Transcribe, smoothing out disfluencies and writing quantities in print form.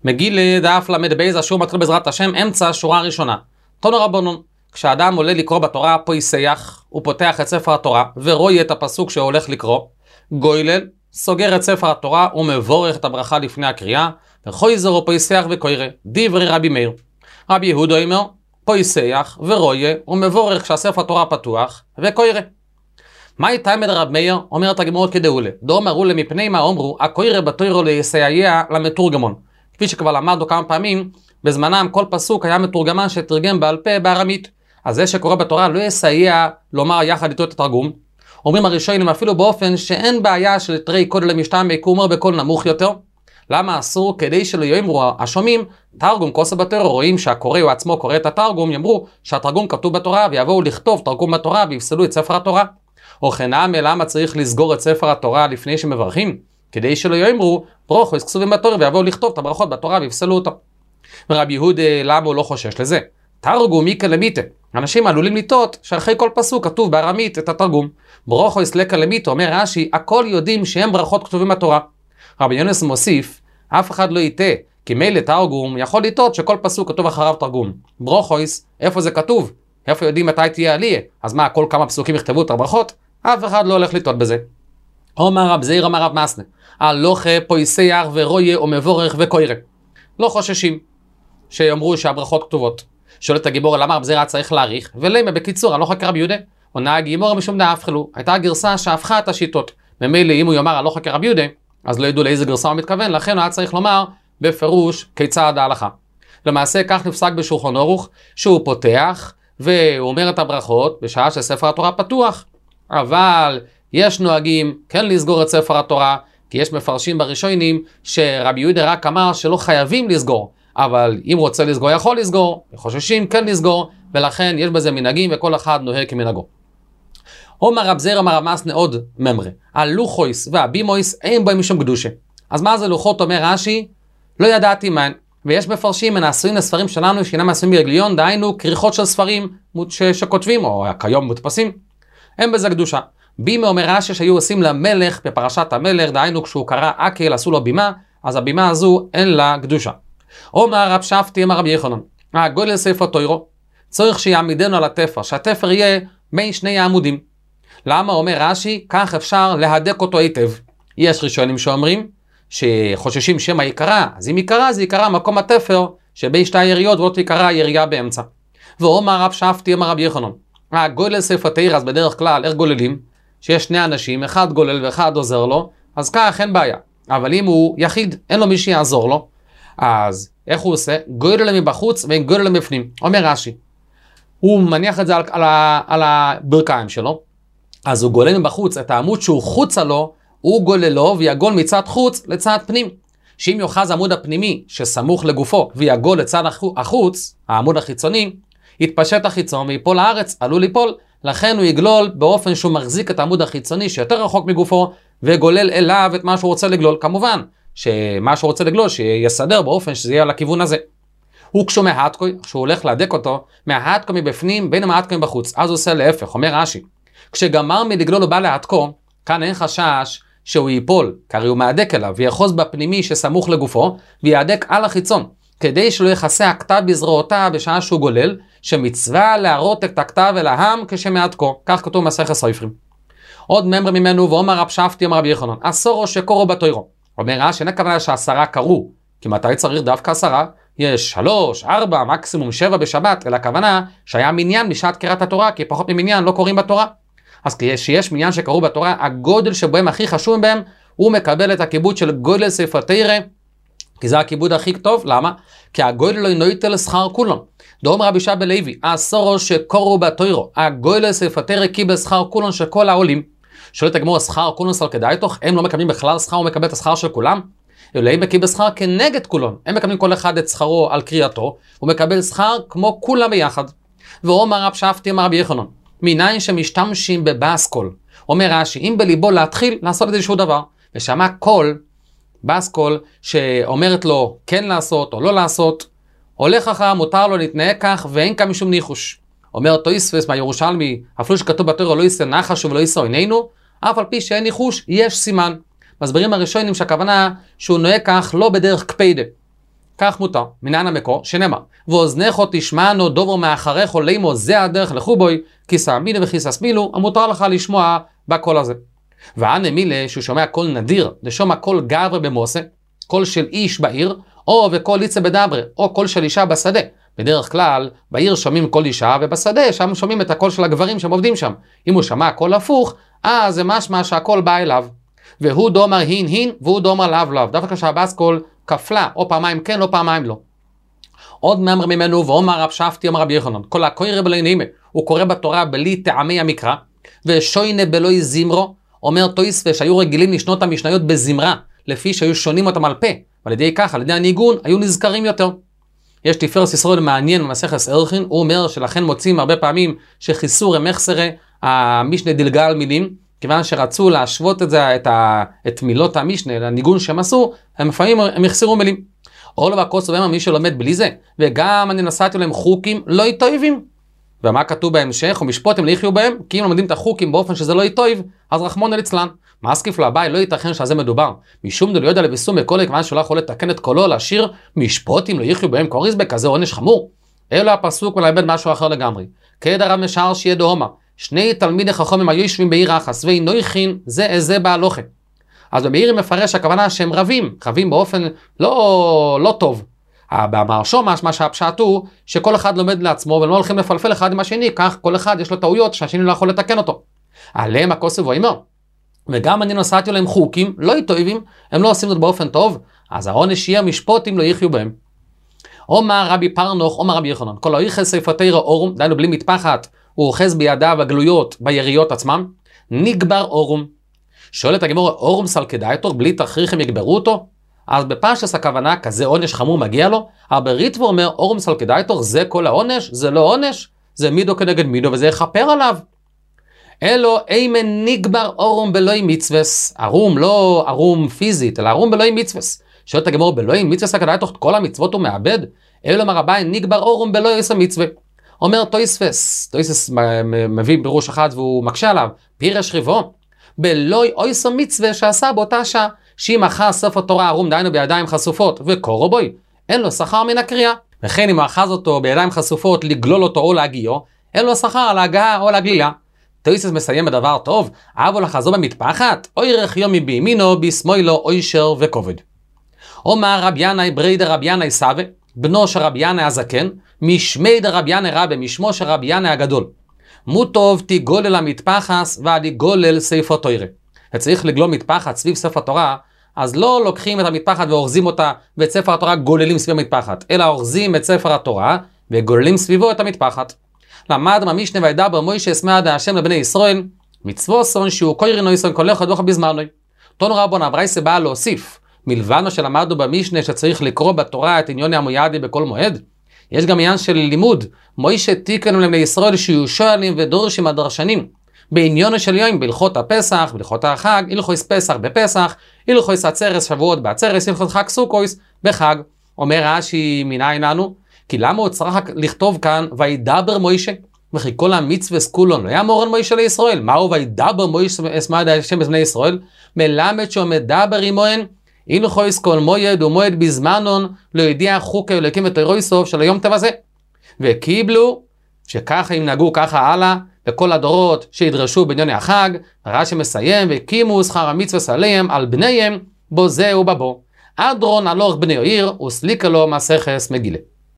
מגיל דף למד בייז השיעור מתחיל בעזרת השם, אמצע השורה הראשונה. תנו רבנון, כשאדם עולה לקרוא בתורה פויסח, הוא פותח את ספר התורה ורואה את הפסוק שהוא הולך לקרוא, גוילל, סוגר את ספר התורה ומבורך את הברכה לפני הקריאה, וחויזר או פויסח וקוירה, דברי רבי מאיר. רבי יהודה אומר, פויסח ורואה ומבורך כשהספר התורה פתוח וקוירה. מהי תלמד רב מאיר? אומרת הגמרא כדאולה. דאמרו לה מפני מה אומרו, הקוירה בתורה לסייע למתורגמון. כפי שכבר למדנו כמה פעמים, בזמנם כל פסוק היה מתורגמן שתרגם בעל פה בארמית. אז זה שקורא בתורה לא יסייע לומר יחד איתו את התרגום. אומרים הראשונים אפילו באופן שאין בעיה של תרי קודל למשתמע קומר בקול נמוך יותר. למה אסור? כדי שלא יאמרו השומעים, תרגום כוסה בתורה, רואים שהקורא הוא עצמו קורא את התרגום, יאמרו שהתרגום כתוב בתורה ויבואו לכתוב תרגום בתורה ויפסלו את ספר התורה. או חנמי, למה צריך לסגור את ספר התורה לפני שמברכים? כדי שלא יאמרו ברוכות כתובים בתורה ויבואו לכתוב את הברכות בתורה ויפסלו אותו. ורבי יהודה למה הוא לא חושש לזה? תרגום מיקה למיתה. אנשים עלולים לטעות שאחרי כל פסוק כתוב בארמית את התרגום. ברוכות לקה למיתה, אומר רש"י, הכל יודעים שהם ברכות כתובים בתורה. רבי יונס מוסיף, אף אחד לא יטעה, כי מילא תרגום יכול לטעות שכל פסוק כתוב אחריו תרגום. ברוכויס, איפה זה כתוב? איפה יודעים מתי תהיה עלייה? אז מה, כל כמה פסוקים יכתבו את הברכות? אף אחד לא הולך לטעות בזה. אומר רב זעיר אמר רב מסנה, הלוכה פויסח ורויה ומבורך וקוירה. לא חוששים שיאמרו שהברכות כתובות. שואלת הגיבור למה רב זעיר צריך להאריך, ולמה בקיצור, הלוכה כרבי יהודה. עונה הגיבור משום דאפחלו, הייתה גרסה שהפכה את השיטות. ממילא אם הוא יאמר הלוכה כרבי יהודה, אז לא ידעו לאיזה גרסה הוא מתכוון, לכן הוא היה צריך לומר בפירוש כיצד ההלכה. למעשה כך נפסק בשולחן ערוך, שהוא פותח והוא אומר את הברכות בשעה שספר התורה פתוח. אבל יש נוהגים כן לסגור את ספר התורה, כי יש מפרשים בראשונים שרבי יהודה רק אמר שלא חייבים לסגור, אבל אם רוצה לסגור יכול לסגור, חוששים כן לסגור, ולכן יש בזה מנהגים וכל אחד נוהג כמנהגו. אומר רב זעיר אמר רב מסנה עוד ממרה, הלוחויס והבימויס אין בהם משום קדושה. אז מה זה לוחות? אומר רש"י, לא ידעתי מה, ויש מפרשים מנעשויים לספרים שלנו שאינם מעשויים ברגליון, דהיינו כריכות של ספרים שכותבים או כיום מודפסים, אין בזה קדושה. בימה אומר רש"י שהיו עושים למלך בפרשת המלך, דהיינו כשהוא קרא עקל עשו לו בימה, אז הבימה הזו אין לה קדושה. אומר רב שפטי אמר רבי יוחנן, גודל ספר תורה צריך שיעמידנו על התפר, שהתפר יהיה בין שני העמודים. למה? אומר רש"י, כך אפשר להדק אותו היטב. יש ראשונים שאומרים שחוששים שמא יקרה, אז אם יקרה זה יקרה מקום התפר שבין שתי היריות ועוד יקרה הירייה באמצע. ואומר רב שפטי אמר רבי יוחנן, גודל ספר תורה, אז בדרך כלל איך גוללים? שיש שני אנשים, אחד גולל ואחד עוזר לו, אז כך אין בעיה. אבל אם הוא יחיד, אין לו מי שיעזור לו, אז איך הוא עושה? גודל מבחוץ וגודל מבפנים. אומר רש"י, הוא מניח את זה על הברכיים שלו, אז הוא גולל מבחוץ את העמוד שהוא חוצה לו, הוא גולל לו ויגול מצד חוץ לצד פנים. שאם יוחז העמוד הפנימי שסמוך לגופו ויגול לצד החוץ, העמוד החיצוני, יתפשט החיצון ויפול לארץ, עלול ליפול, לכן הוא יגלול באופן שהוא מחזיק את העמוד החיצוני שיותר רחוק מגופו, וגולל אליו את מה שהוא רוצה לגלול. כמובן שמה שהוא רוצה לגלול שיסדר באופן שזה יהיה לכיוון הזה. הוא כשהוא מהתקוי, כשהוא הולך להדק אותו, מהתקוי מבפנים בין המהתקוי בחוץ, אז הוא עושה להפך. אומר רש"י, כשגמר מלגלול הוא בא להתקו, כאן אין חשש שהוא ייפול, כי הוא מהדק אליו ויחוז בפנימי שסמוך לגופו, ויעדק על החיצון, כדי שלא יחסה הכתב בזרועותיו בשעה שהוא גולל, שמצווה להראות את הכתב אל העם כשמהדקו. כך כתוב במסכת סופרים. עוד ממר ממנו, ואומר רב שפטי אמר רבי יוחנן, עשור שקורו בתורה. אומר רש"י, אין הכוונה ש10 קראו, כי מתי צריך דווקא 10? יש 3, 4, מקסימום 7 בשבת, אלא הכוונה שהיה מניין בשעת קריאת התורה, כי פחות ממניין לא קוראים בתורה. אז כשיש מניין שקראו בתורה, הגודל שבהם הכי חשוב בהם, הוא מקבל את הכיבוד של גודל ספר תורה, כי זה הכיבוד הכי טוב. למה? כי הגודל לא נויטל שכר כולם. דאמר רבי שבא לוי, עשור שקורו בתורה, הגודל ספר תורה קיבל שכר כולם של כל העולים. שואלת הגמרא, שכר כולם סל כדאי תוך? הם לא מקבלים בכלל שכר, הוא מקבל את השכר של כולם? אלא הם מקבלים שכר כנגד כולם. הם מקבלים כל אחד את שכרו על קריאתו, הוא מקבל שכר כמו כולם ביחד. ואומר רב שפטי אמר רבי יוחנן, מניין שמשתמשים בבאסקול. אומר רש"י, אם בליבו להתחיל לעשות איזשהו דבר, ושמע קול, באסקול שאומרת לו כן לעשות או לא לעשות, הולך אחר, מותר לו להתנהג כך ואין כאן משום ניחוש. אומר תוספות מהירושלמי, אפילו שכתוב בתורה לא יישא נחש ולא יישא עינינו, אף על פי שאין ניחוש יש סימן. מסבירים הראשונים שהכוונה שהוא נוהג כך לא בדרך קפידה, כך מותר, מנין המקור, שנאמר, ואוזנך תשמענו דוברו מאחריך לימו, זה הדרך לכו בוי, כיסא מינו וכיסא שמאלו, המותר לך לשמוע בקול הזה. וענה מילה שהוא שומע קול נדיר, לשומע קול גבר במוסה, קול של איש בעיר, או וקול איצה בדברה, או קול של אישה בשדה. בדרך כלל, בעיר שומעים קול אישה, ובשדה שם שומעים את הקול של הגברים שהם עובדים שם. אם הוא שמע קול הפוך, אז זה משמע שהקול בא אליו. והוא דומר הין הין, והוא דומר לאו לאו. דווקא שהבאס קול כפלה, או פעמיים כן, או פעמיים לא. עוד מאמר ממנו, ואומר רב שפטי, אומר רבי יוחנן, כל הקורא בלי נעימה, הוא קורא בתורה בלי טעמי המקרא, ושוינה בלוי זמרו, אומר תויספה שהיו רגילים לשנות המשניות בזמרה, לפי שהיו שונים אותם על פה, ועל ידי כך, על ידי הניגון, היו נזכרים יותר. יש תפארס ישראל מעניין במסכת ערכין, הוא אומר שלכן מוצאים הרבה פעמים שחיסור המחסרה, המשנה דילגה על מילים, כיוון שרצו להשוות את זה, את מילות המשנה, לניגון שהם עשו, הם לפעמים הם יחסרו מילים. אולו והכוס ובאמר מי שלומד בלי זה, וגם אני נשאתי להם חוקים לא יטויבים. ומה כתוב בהמשך? ומשפוטים ליחיו בהם, כי אם לומדים את החוקים באופן שזה לא יטויב, אז רחמון אליצלן. מה סקיף לו הבאי? לא ייתכן שעל זה מדובר. משום דלו יודע לביסום בקולי, כיוון שהוא לא יכול לתקן את קולו, להשאיר משפוטים לא יחיו בהם קוריסבק, כזה עונש חמור. אלו הפסוק ולאבד משהו אחר לגמרי. כעד הרב משער שיהיה דהומה. שני תלמידי חכמים היו יושבים בעיר אחס, ואינו הכין זה בהלוכה. אז במאיר מפרש הכוונה שהם רבים באופן לא טוב. במרשו מה שהפשט הוא שכל אחד לומד לעצמו ולא הולכים לפלפל אחד עם השני, כך כל אחד יש לו טעויות שהשני לא יכול לתקן אותו. עליהם הכוסף ואימר. וגם אני נוסעתי להם חוקים לא טובים, הם לא עושים זאת באופן טוב, אז העונש יהיה משפוטים לא יחיו בהם. אומר רבי פרנוך, אומר רבי יוחנן, כל האיכס ספתירא אורום, דיינו בלי מטפחת, הוא אוחז בידיו הגלויות ביריות עצמם, נגבר אורום. שואלת הגמרא, אורום סלקדאיתור, בלי תכריך הם יגברו אותו? אז בפשטוס הכוונה, כזה עונש חמור מגיע לו, אבל ריטב"א אומר, אורום סלקדאיתור, זה כל העונש? זה לא עונש? זה מידו כנגד מידו, וזה יכפר עליו. אלו, אימן נגבר אורום בלוי מצווס, ארום לא ארום פיזית, אלא ארום בלוי מצווס. שואלת הגמרא, בלוי מצווס סלקדאיתור, כל המצוות הוא מאבד? אלו מרבי, נגבר אורום בלוי עשה מצווה. אומר תויספס מביא בראש אחד והוא מקשה עליו, פירש ריבו, בלוי עשה מצווה שעשה באותה שעה, שאם אחר ספר תורה ערום דיינו בידיים חשופות וקורו בוי, אין לו שכר מן הקריאה. וכן אם הוא אחז אותו בידיים חשופות לגלול אותו או להגיעו, אין לו שכר על ההגעה או להגלילה. תויסס מסיים בדבר טוב, אבו לחזו במטפחת, אוי רחיומי בימינו, בשמאלו אוישר וכובד. אומר רב ינאי ברידר רב ינאי סבא, בנו של רב ינאי הזקן, משמי דרב ינאי רבה, משמו של רב ינאי הגדול. מוטוב תיגולל המטפחס ועד יגולל ספר תורה. וצריך לגלול מטפחת סביב ספר תורה, אז לא לוקחים את המטפחת ואורזים אותה, ואת ספר התורה גוללים סביב המטפחת, אלא אורזים את ספר התורה וגוללים סביבו את המטפחת. למד מהמשנה וידבר מוישה אסמע דה השם לבני ישראל, מצוו סון שהוא קוירינו יסון כל אחד ואחד בזמנוי. תנו רבון הברייסה באה להוסיף, מלבד שלמדנו במשנה שצריך לקרוא בתורה את עניון המוידי בכל מועד, יש גם עניין של לימוד, מוישה תיקנו לבני ישראל שיהיו שואלים ודורשים הדרשנים, בעניון של יום, בהלכות הפסח, בהלכות החג, הלכות פסח בפסח, הלכות עצרת שבועות בעצרת, הלכות חג סוכות בחג. אומר רש"י מניין לנו, כי למה הוא צריך לכתוב כאן, וידבר מוישה, וכי כל המצווה סקולון, לא היה מורן מוישה לישראל, מהו וידבר מוישה אסמע דה השם בבני ישראל, מלמד שהוא מדבר עמוהן, הלכות כל מועד ומועד בזמנון, לא ידיע חוקי ולהקים את אירויסוף של היום תבזה. וקיבלו, שככה הם נהגו ככה הלאה, בכל הדורות שידרשו בענייני החג, רש"י מסיים, והקימו שכר המצווה עליהם על בניהם, בו זה ובבו. אדרון הלוך בני עיר, וסליקה לו מסכת מגילה.